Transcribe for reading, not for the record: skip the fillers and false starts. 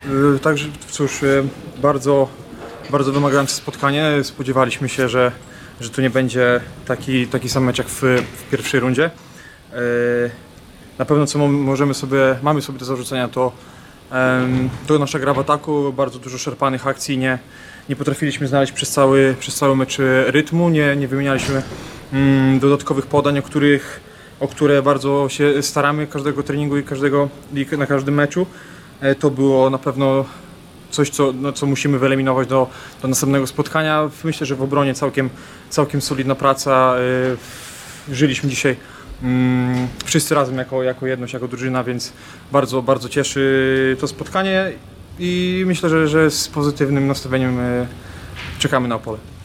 Także cóż, bardzo wymagające spotkanie. Spodziewaliśmy się, że to nie będzie taki sam mecz jak w pierwszej rundzie. Na pewno co mamy sobie do zarzucenia to nasza gra w ataku, bardzo dużo szarpanych akcji, nie potrafiliśmy znaleźć przez cały mecz rytmu, nie wymienialiśmy dodatkowych podań, o które bardzo się staramy każdego treningu i na każdym meczu. To było na pewno coś, co musimy wyeliminować do następnego spotkania. Myślę, że w obronie całkiem solidna praca. Żyliśmy dzisiaj wszyscy razem jako jedność, jako drużyna, więc bardzo cieszy to spotkanie i myślę, że z pozytywnym nastawieniem czekamy na Opole.